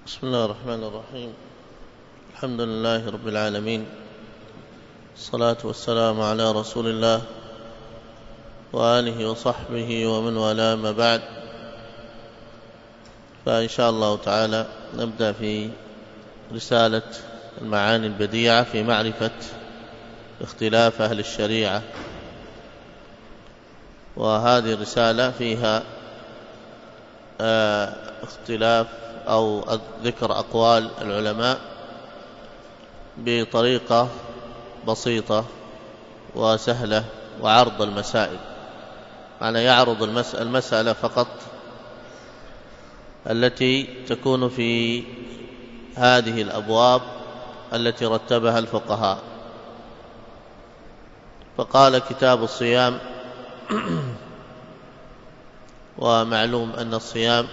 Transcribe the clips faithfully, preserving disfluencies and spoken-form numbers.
بسم الله الرحمن الرحيم. الحمد لله رب العالمين، الصلاة والسلام على رسول الله وآله وصحبه ومن والاه، ما بعد. فإن شاء الله تعالى نبدأ في رسالة المعاني البديعة في معرفة اختلاف أهل الشريعة. وهذه الرسالة فيها اختلاف أو ذكر أقوال العلماء بطريقة بسيطة وسهلة، وعرض المسائل، معنى يعرض المسألة فقط التي تكون في هذه الأبواب التي رتبها الفقهاء. فقال كتاب الصيام، ومعلوم أن الصيام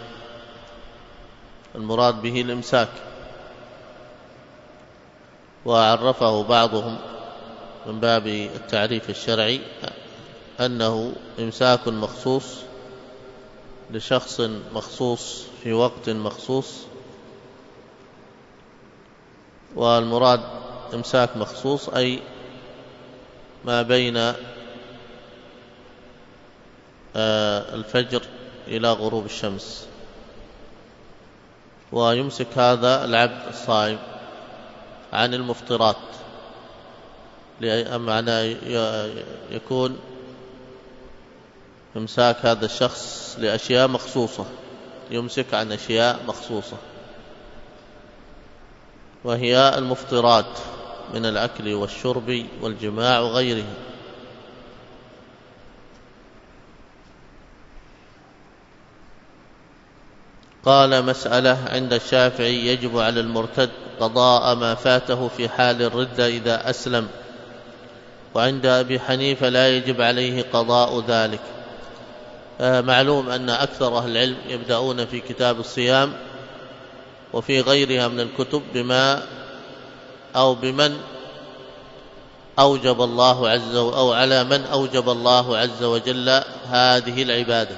المراد به الإمساك، وعرفه بعضهم من باب التعريف الشرعي أنه إمساك مخصوص لشخص مخصوص في وقت مخصوص. والمراد إمساك مخصوص أي ما بين الفجر إلى غروب الشمس، ويمسك هذا العبد الصائم عن المفطرات، معنى يكون إمساك هذا الشخص لأشياء مخصوصة، يمسك عن أشياء مخصوصة، وهي المفطرات من الأكل والشرب والجماع وغيره. قال: مسألة عند الشافعي: يجب على المرتد قضاء ما فاته في حال الردة إذا أسلم، وعند أبي حنيفة لا يجب عليه قضاء ذلك. معلوم أن أكثر أهل العلم يبدأون في كتاب الصيام وفي غيرها من الكتب بما أو بمن أوجب الله عز وجل، أو على من أوجب الله عز وجل هذه العبادة.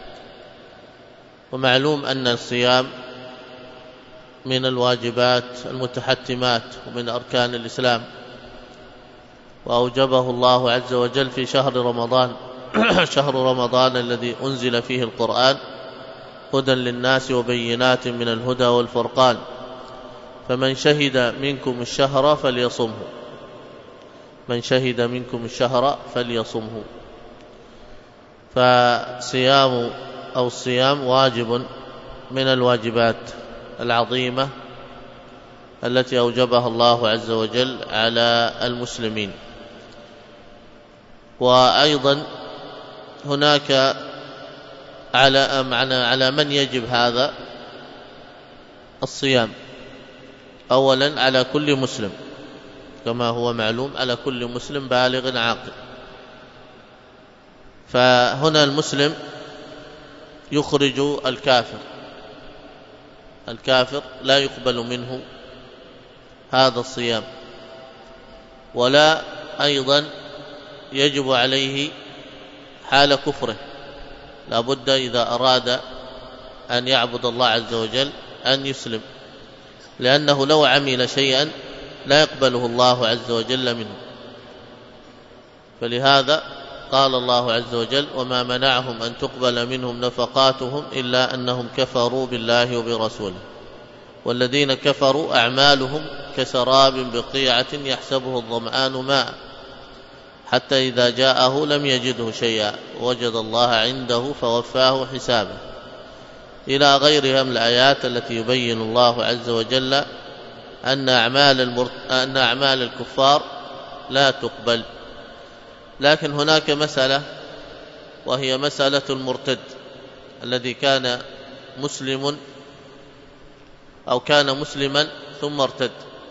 ومعلوم أن الصيام من الواجبات المتحتمات ومن أركان الإسلام، وأوجبه الله عز وجل في شهر رمضان شهر رمضان الذي أنزل فيه القرآن هدى للناس وبينات من الهدى والفرقان، فمن شهد منكم الشهر فليصمه من شهد منكم الشهر فليصمه. فصيام أو الصيام واجب من الواجبات العظيمة التي أوجبها الله عز وجل على المسلمين. وأيضا هناك على معنى على من يجب هذا الصيام. أولا على كل مسلم، كما هو معلوم، على كل مسلم بالغ عاقل. فهنا المسلم يخرج الكافر، الكافر لا يقبل منه هذا الصيام، ولا أيضا يجب عليه حال كفره، لا بد إذا أراد أن يعبد الله عز وجل أن يسلم، لأنه لو عمل شيئا لا يقبله الله عز وجل منه. فلهذا قال الله عز وجل: وما منعهم أن تقبل منهم نفقاتهم إلا أنهم كفروا بالله وبرسوله والذين كفروا أعمالهم كسراب بقيعة يحسبه الظمآن ماء حتى إذا جاءه لم يجده شيئا وجد الله عنده فوفاه حسابه، إلى غيرها من الآيات التي يبين الله عز وجل أن أعمال, المرت... أن أعمال الكفار لا تقبل. لكن هناك مسألة، وهي مسألة المرتد الذي كان مسلم أو كان مسلما ثم ارتد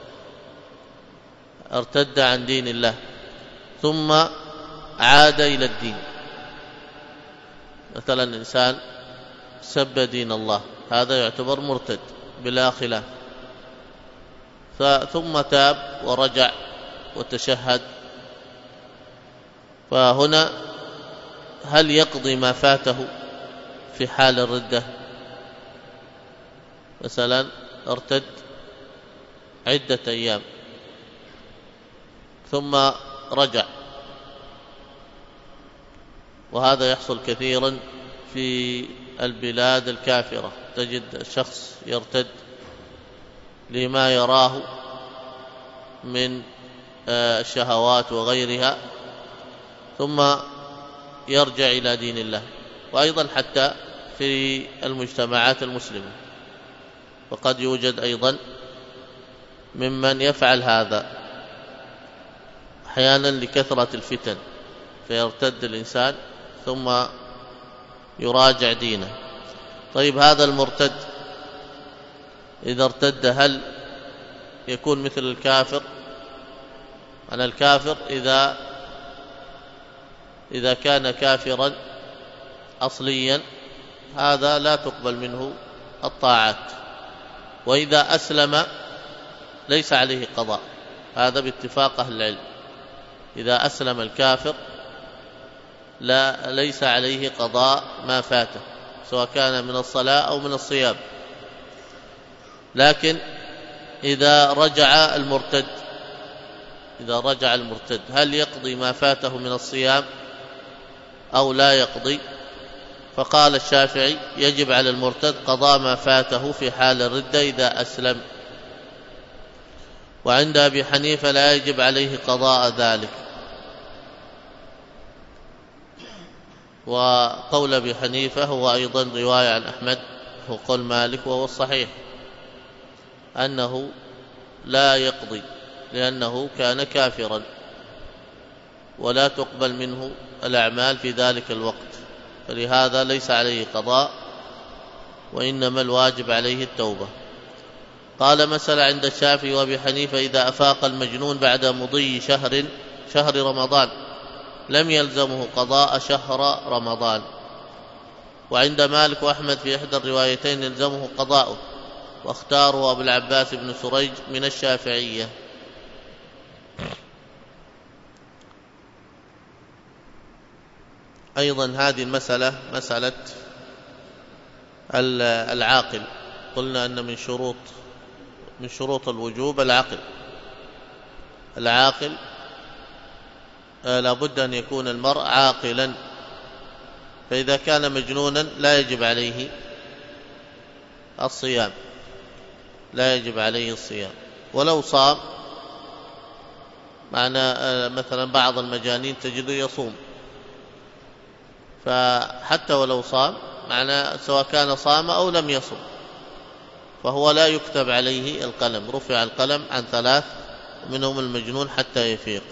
ارتد عن دين الله ثم عاد إلى الدين. مثلا إنسان سب دين الله، هذا يعتبر مرتد بلا خلاف، ثم تاب ورجع وتشهد. فهنا هل يقضي ما فاته في حال الردة؟ مثلا ارتد عدة أيام ثم رجع، وهذا يحصل كثيرا في البلاد الكافرة، تجد الشخص يرتد لما يراه من الشهوات وغيرها ثم يرجع إلى دين الله. وأيضا حتى في المجتمعات المسلمة وقد يوجد أيضا ممن يفعل هذا أحيانا لكثرة الفتن، فيرتد الإنسان ثم يراجع دينه. طيب هذا المرتد إذا ارتد هل يكون مثل الكافر؟ أنا الكافر إذا إذا كان كافرا أصليا هذا لا تقبل منه الطاعات، وإذا أسلم ليس عليه قضاء، هذا باتفاق أهل العلم. إذا أسلم الكافر لا ليس عليه قضاء ما فاته سواء كان من الصلاة أو من الصيام. لكن إذا رجع المرتد إذا رجع المرتد هل يقضي ما فاته من الصيام أو لا يقضي؟ فقال الشافعي يجب على المرتد قضاء ما فاته في حال الردة إذا أسلم، وعند أبي حنيفة لا يجب عليه قضاء ذلك. وقول أبي حنيفة هو أيضا رواية عن أحمد هو قول مالك، وهو الصحيح أنه لا يقضي لأنه كان كافرا ولا تقبل منه الأعمال في ذلك الوقت، فلهذا ليس عليه قضاء وإنما الواجب عليه التوبة. قال مسألة عند الشافعي وأبي حنيفة إذا أفاق المجنون بعد مضي شهر شهر رمضان لم يلزمه قضاء شهر رمضان، وعند مالك وأحمد في إحدى الروايتين يلزمه قضاؤه، واختاروا أبو العباس بن سريج من الشافعية. أيضا هذه المسألة مسألة العاقل، قلنا أن من شروط من شروط الوجوب العقل العاقل لا بد أن يكون المرء عاقلا، فإذا كان مجنونا لا يجب عليه الصيام لا يجب عليه الصيام ولو صام. معنى مثلا بعض المجانين تجده يصوم، فحتى ولو صام معنى سواء كان صام أو لم يصم فهو لا يكتب عليه القلم، رفع القلم عن ثلاث منهم المجنون حتى يفيق.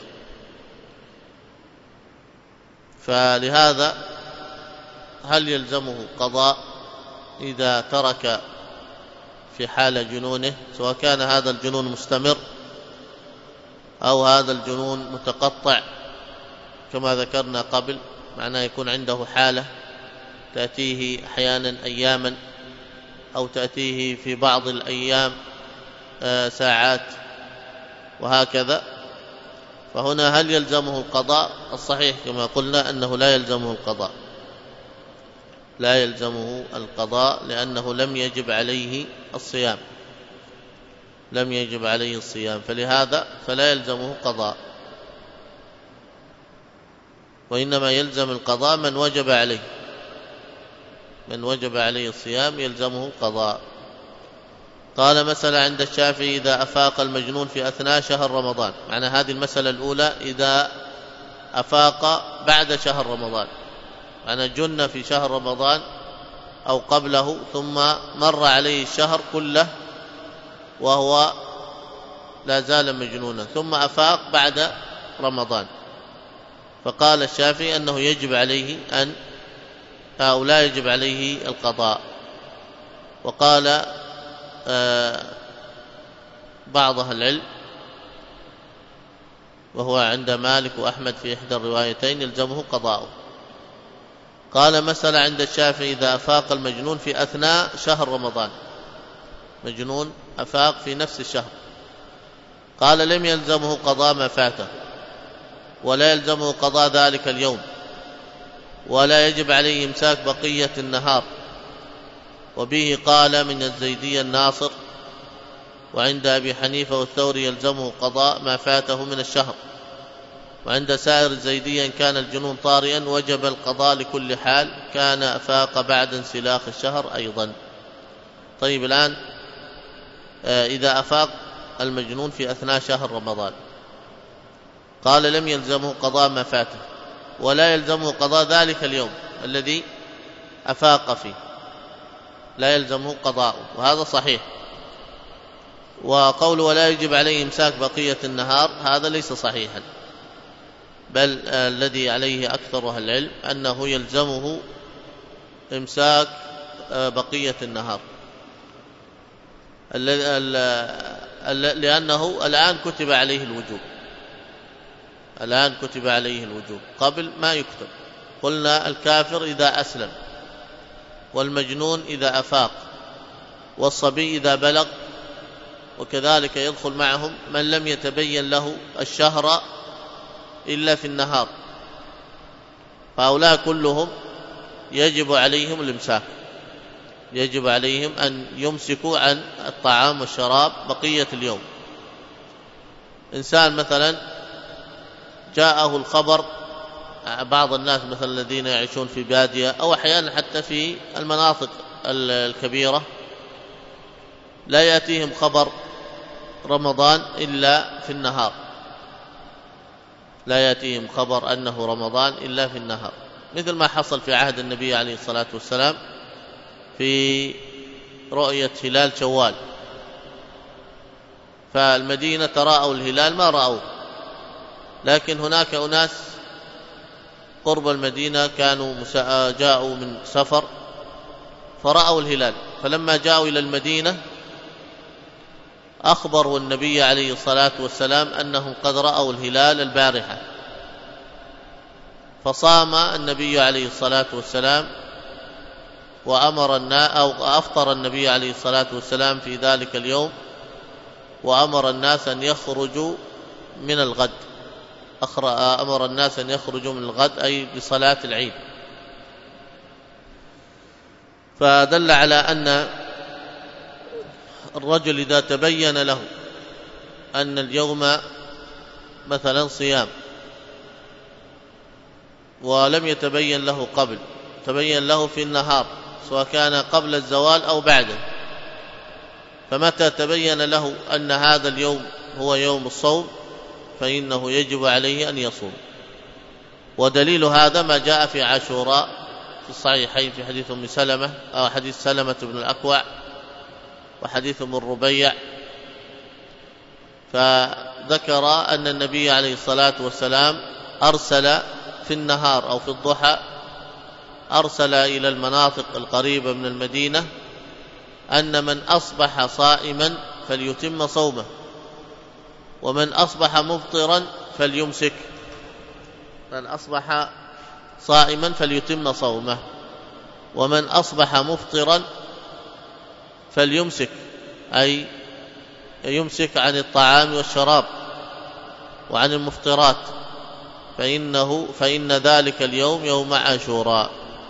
فلهذا هل يلزمه قضاء إذا ترك في حال جنونه، سواء كان هذا الجنون مستمر أو هذا الجنون متقطع كما ذكرنا قبل، معناه يكون عنده حالة تأتيه أحيانا أياما أو تأتيه في بعض الأيام ساعات وهكذا، فهنا هل يلزمه القضاء؟ الصحيح كما قلنا أنه لا يلزمه القضاء لا يلزمه القضاء لأنه لم يجب عليه الصيام لم يجب عليه الصيام فلهذا فلا يلزمه قضاء، وإنما يلزم القضاء من وجب عليه من وجب عليه الصيام يلزمه قضاء. قال مسألة عند الشافعي إذا أفاق المجنون في أثناء شهر رمضان، معنى هذه المسألة الأولى إذا أفاق بعد شهر رمضان، معنى جن في شهر رمضان أو قبله ثم مر عليه الشهر كله وهو لا زال مجنونا ثم أفاق بعد رمضان، فقال الشافعي أنه يجب عليه أن أو لا يجب عليه القضاء. وقال آه بعض أهل العلم وهو عند مالك وأحمد في إحدى الروايتين يلزمه قضاؤه. قال مسألة عند الشافعي إذا أفاق المجنون في أثناء شهر رمضان، مجنون أفاق في نفس الشهر، قال لم يلزمه قضاء ما فاته ولا يلزمه قضاء ذلك اليوم ولا يجب عليه إمساك بقية النهار. وبه قال من الزيدية الناصر وعند أبي حنيفة والثوري يلزمه قضاء ما فاته من الشهر، وعند سائر الزيدية إن كان الجنون طارئا وجب القضاء لكل حال، كان أفاق بعد انسلاخ الشهر أيضا. طيب الآن إذا أفاق المجنون في أثناء شهر رمضان، قال لم يلزمه قضاء ما فاته، ولا يلزمه قضاء ذلك اليوم الذي أفاق فيه، لا يلزمه قضاء، وهذا صحيح. وقول ولا يجب عليه إمساك بقية النهار هذا ليس صحيحا، بل الذي عليه أكثر أهل العلم أنه يلزمه إمساك بقية النهار، لأنه الآن كتب عليه الوجوب، الآن كتب عليه الوجوب، قبل ما يكتب. قلنا الكافر إذا أسلم، والمجنون إذا أفاق، والصبي إذا بلغ، وكذلك يدخل معهم من لم يتبين له الشهر إلا في النهار، فهؤلاء كلهم يجب عليهم الإمساك، يجب عليهم أن يمسكوا عن الطعام والشراب بقية اليوم. إنسان مثلا جاءه الخبر، بعض الناس مثلا الذين يعيشون في بادية أو أحيانا حتى في المناطق الكبيرة لا يأتيهم خبر رمضان إلا في النهار، لا يأتيهم خبر أنه رمضان إلا في النهار، مثل ما حصل في عهد النبي عليه الصلاة والسلام في رؤية هلال شوال، فالمدينة تراءوا الهلال ما رأوه، لكن هناك أناس قرب المدينة كانوا جاءوا من سفر فرأوا الهلال، فلما جاءوا إلى المدينة أخبروا النبي عليه الصلاة والسلام أنهم قد رأوا الهلال البارحة، فصام النبي عليه الصلاة والسلام وأمر الناس، أو أفطر النبي عليه الصلاة والسلام في ذلك اليوم، وأمر الناس أن يخرجوا من الغد، أمر الناس أن يخرجوا من الغد أي بصلاة العيد. فدل على أن الرجل إذا تبين له أن اليوم مثلا صيام ولم يتبين له قبل، تبين له في النهار سواء كان قبل الزوال أو بعده، فمتى تبين له أن هذا اليوم هو يوم الصوم فإنه يجب عليه أن يصوم. ودليل هذا ما جاء في عاشوراء في الصحيحين في حديث أم سلمة أو حديث سلمة بن الأكوع وحديث ابن الربيع، فذكر أن النبي عليه الصلاة والسلام أرسل في النهار أو في الضحى، أرسل إلى المناطق القريبة من المدينة أن من أصبح صائما فليتم صومه، ومن أصبح مفطرا فليمسك، من أصبح صائما فليتم صومه، ومن أصبح مفطرا فليمسك، أي يمسك عن الطعام والشراب وعن المفطرات، فإنه فإن ذلك اليوم يوم عاشوراء.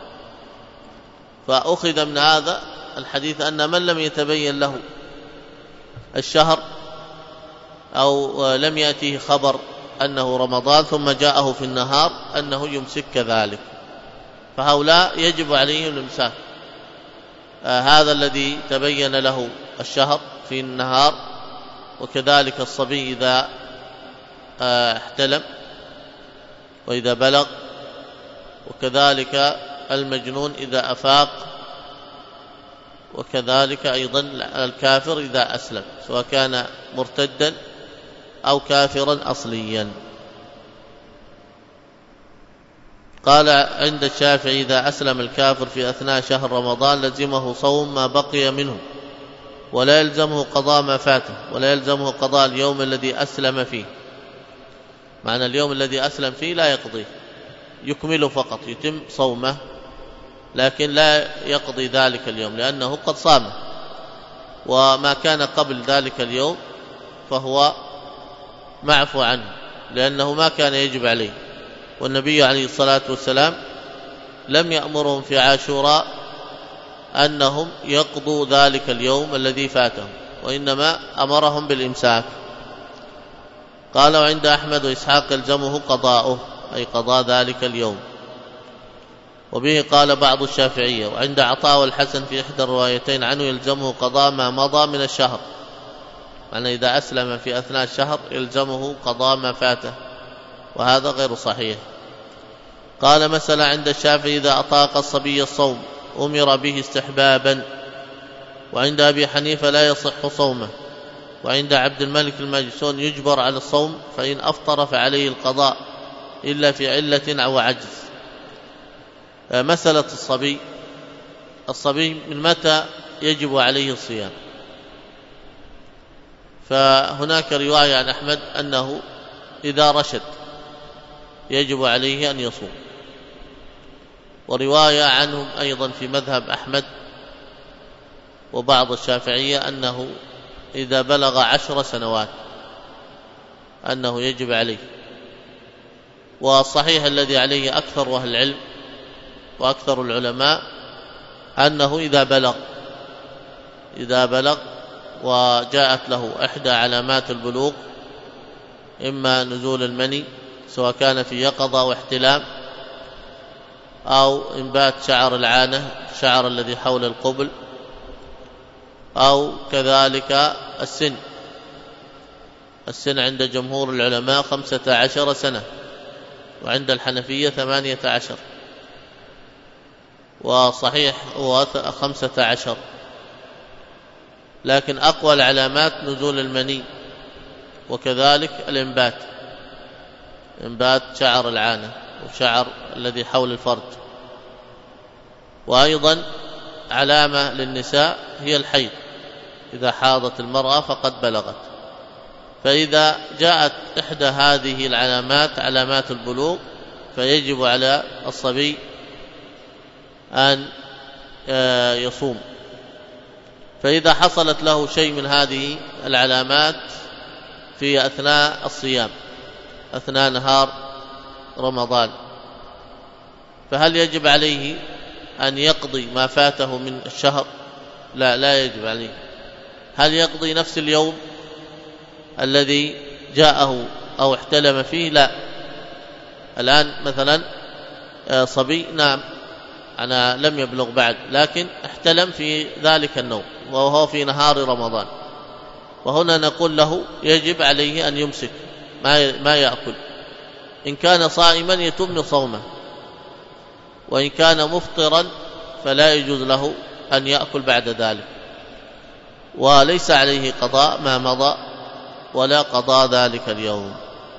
فأخذ من هذا الحديث أن من لم يتبين له الشهر أو لم يأتيه خبر أنه رمضان ثم جاءه في النهار أنه يمسك كذلك، فهؤلاء يجب عليهم الإمساك. آه هذا الذي تبين له الشهر في النهار، وكذلك الصبي إذا آه احتلم وإذا بلغ، وكذلك المجنون إذا أفاق، وكذلك أيضا الكافر إذا أسلم سواء كان مرتدا أو كافرا أصليا. قال عند الشافعي إذا أسلم الكافر في أثناء شهر رمضان لزمه صوم ما بقي منه، ولا يلزمه قضاء ما فاته، ولا يلزمه قضاء اليوم الذي أسلم فيه. معنى اليوم الذي أسلم فيه لا يقضيه، يكمله فقط، يتم صومه، لكن لا يقضي ذلك اليوم لأنه قد صامه، وما كان قبل ذلك اليوم فهو معفو عنه لأنه ما كان يجب عليه. والنبي عليه الصلاة والسلام لم يأمرهم في عاشوراء أنهم يقضوا ذلك اليوم الذي فاتهم، وإنما أمرهم بالإمساك. قال وعند أحمد وإسحاق يلزمه قضاؤه، أي قضاء ذلك اليوم. وبه قال بعض الشافعية. وعند عطاء والحسن في إحدى الروايتين عنه يلزمه قضاء ما مضى من الشهر، يعني إذا أسلم في أثناء الشهر يلزمه قضاء ما فاته، وهذا غير صحيح. قال مثلا عند الشافعي إذا أطاق الصبي الصوم أمر به استحبابا، وعند أبي حنيفة لا يصح صومه، وعند عبد الملك الماجشون يجبر على الصوم فإن أفطر فعليه القضاء إلا في علة أو عجز. مسألة الصبي، الصبي من متى يجب عليه الصيام؟ فهناك رواية عن أحمد أنه إذا رشد يجب عليه أن يصوم، ورواية عنهم أيضا في مذهب أحمد وبعض الشافعية أنه إذا بلغ عشر سنوات أنه يجب عليه. والصحيح الذي عليه أكثر أهل العلم وأكثر العلماء أنه إذا بلغ إذا بلغ وجاءت له إحدى علامات البلوغ، إما نزول المني سواء كان في يقظة أو احتلام، أو إنبات شعر العانة، الشعر الذي حول القبل، أو كذلك السن. السن عند جمهور العلماء خمسة عشر سنة، وعند الحنفية ثمانية عشر، وصحيح هو خمسة عشر، لكن أقوى العلامات نزول المني، وكذلك الإنبات، إنبات شعر العانة وشعر الذي حول الفرج. وأيضا علامة للنساء هي الحيض، إذا حاضت المرأة فقد بلغت. فإذا جاءت إحدى هذه العلامات علامات البلوغ فيجب على الصبي أن يصوم. فإذا حصلت له شيء من هذه العلامات في أثناء الصيام، أثناء نهار رمضان، فهل يجب عليه أن يقضي ما فاته من الشهر؟ لا، لا يجب عليه. هل يقضي نفس اليوم الذي جاءه أو احتلم فيه؟ لا. الآن مثلا صبي نام، أنا لم يبلغ بعد، لكن احتلم في ذلك النوم وهو في نهار رمضان، وهنا نقول له يجب عليه أن يمسك ما يأكل. إن كان صائما يتم صومه، وإن كان مفطرا فلا يجوز له أن يأكل بعد ذلك، وليس عليه قضاء ما مضى ولا قضاء ذلك اليوم.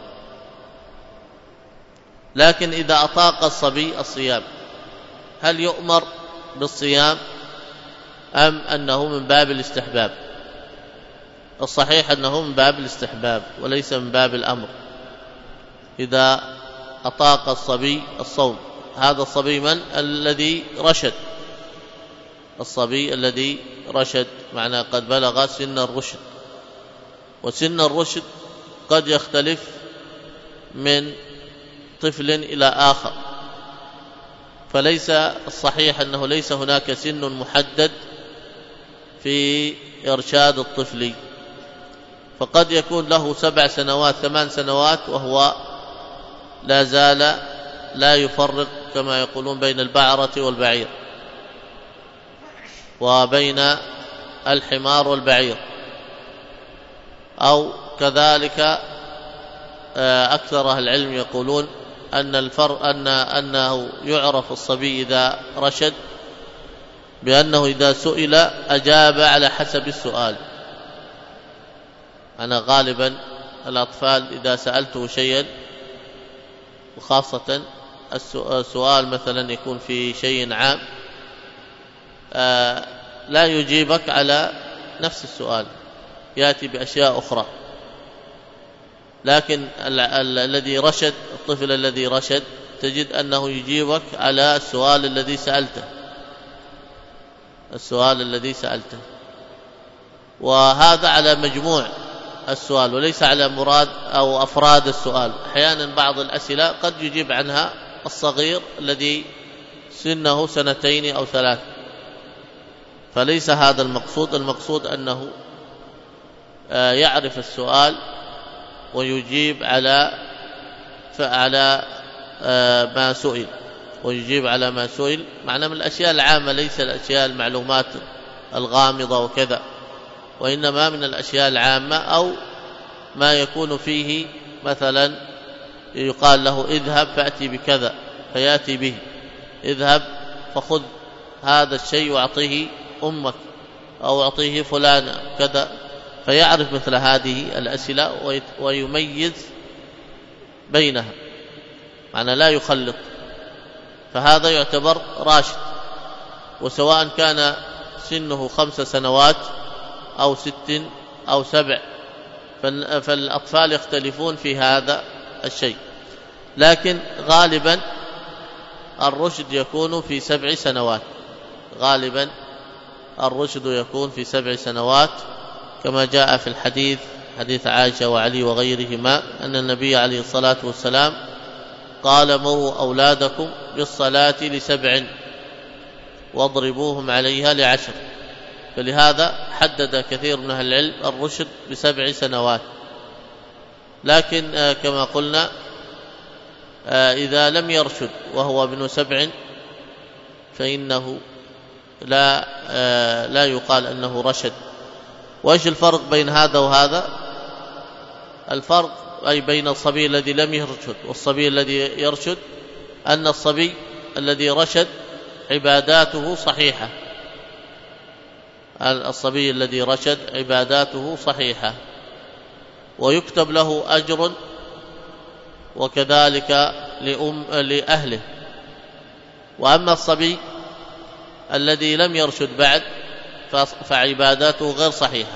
لكن إذا أطاق الصبي الصيام هل يؤمر بالصيام أم أنه من باب الاستحباب؟ الصحيح أنه من باب الاستحباب وليس من باب الأمر. إذا أطاق الصبي الصوم، هذا الصبي من؟ الذي رشد، الصبي الذي رشد معنى قد بلغ سن الرشد، وسن الرشد قد يختلف من طفل إلى آخر، فليس الصحيح أنه ليس هناك سن محدد في إرشاد الطفل، فقد يكون له سبع سنوات ثمان سنوات وهو لا زال لا يفرق كما يقولون بين البعرة والبعير وبين الحمار والبعير. أو كذلك أكثر أهل العلم يقولون أن الفرق أن أنه يعرف الصبي إذا رشد بأنه إذا سئل أجاب على حسب السؤال. أنا غالبا الأطفال إذا سألته شيئا، وخاصة السؤال مثلا يكون في شيء عام، لا يجيبك على نفس السؤال، يأتي بأشياء أخرى. لكن الذي رشد، الطفل الذي رشد، تجد أنه يجيبك على السؤال الذي سألته السؤال الذي سألته وهذا على مجموع السؤال وليس على مراد أو أفراد السؤال. أحيانا بعض الأسئلة قد يجيب عنها الصغير الذي سنه سنتين أو ثلاث، فليس هذا المقصود. المقصود أنه يعرف السؤال ويجيب على على ما سئل ويجيب على ما سئل، معنى من الأشياء العامة، ليس الأشياء المعلومات الغامضة وكذا، وإنما من الأشياء العامة، أو ما يكون فيه مثلا يقال له اذهب فأتي بكذا فيأتي به، اذهب فخذ هذا الشيء واعطيه أمك أو اعطيه فلان كذا، فيعرف مثل هذه الأسئلة ويميز بينها، معنى لا يخلط، فهذا يعتبر راشد. وسواء كان سنه خمس سنوات أو ست أو سبع، فالأطفال يختلفون في هذا الشيء، لكن غالبا الرشد يكون في سبع سنوات، غالبا الرشد يكون في سبع سنوات، كما جاء في الحديث، حديث عائشة وعلي وغيرهما، أن النبي عليه الصلاة والسلام قال: مروا أولادكم بالصلاة لسبع واضربوهم عليها لعشر. فلهذا حدد كثير من أهل العلم الرشد بسبع سنوات. لكن كما قلنا إذا لم يرشد وهو ابن سبع فإنه لا لا يقال أنه رشد. وإيش الفرق بين هذا وهذا؟ الفرق أي بين الصبي الذي لم يرشد والصبي الذي يرشد، أن الصبي الذي رشد عباداته صحيحة، الصبي الذي رشد عباداته صحيحة ويكتب له أجر، وكذلك لأم لأهله. وأما الصبي الذي لم يرشد بعد فعباداته غير صحيحة،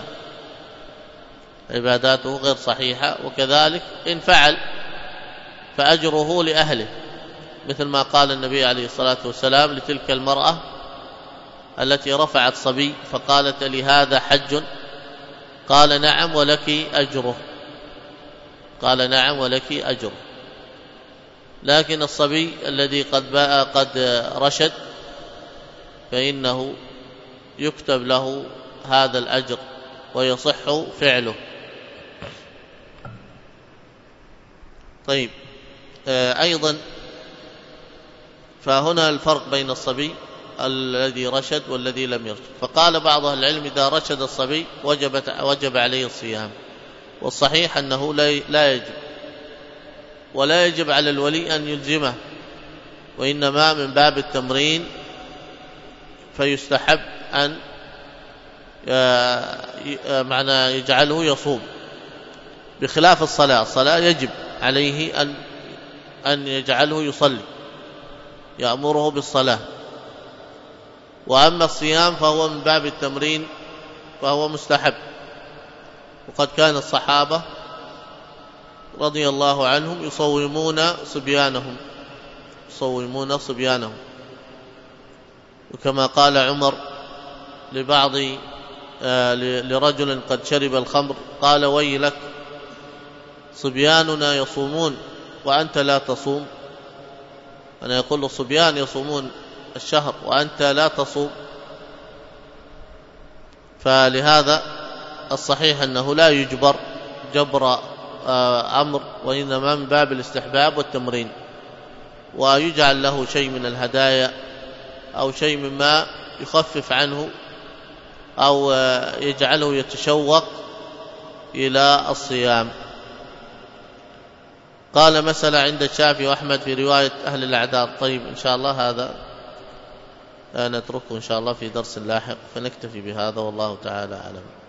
عباداته غير صحيحة، وكذلك إن فعل فأجره لأهله، مثل ما قال النبي عليه الصلاة والسلام لتلك المرأة التي رفعت صبي فقالت: لهذا حج؟ قال: نعم ولك أجره، قال: نعم ولك أجره. لكن الصبي الذي قد باء قد رشد فإنه يكتب له هذا الأجر ويصح فعله. طيب، أيضا فهنا الفرق بين الصبي الذي رشد والذي لم يرشد. فقال بعض أهل العلم: إذا رشد الصبي وجب وجب عليه الصيام، والصحيح أنه لا يجب، ولا يجب على الولي أن يلزمه، وإنما من باب التمرين، فيستحب أن معنى يجعله يصوم، بخلاف الصلاة. الصلاة يجب عليه أن أن يجعله يصلي، يأمره بالصلاة. وأما الصيام فهو من باب التمرين، فهو مستحب. وقد كان الصحابة رضي الله عنهم يصومون صبيانهم يصومون صبيانهم وكما قال عمر لبعض آه لرجل قد شرب الخمر قال: ويلك، صبياننا يصومون وأنت لا تصوم. أنا يقول الصبيان يصومون الشهر وأنت لا تصوم. فلهذا الصحيح أنه لا يجبر جبر آه أمر، وإنما من باب الاستحباب والتمرين، ويجعل له شيء من الهدايا أو شيء مما يخفف عنه أو يجعله يتشوق إلى الصيام. قال: مسألة عند الشافعي وأحمد في رواية أهل الأعذار. طيب، إن شاء الله هذا نتركه إن شاء الله في درس لاحق، فنكتفي بهذا، والله تعالى أعلم.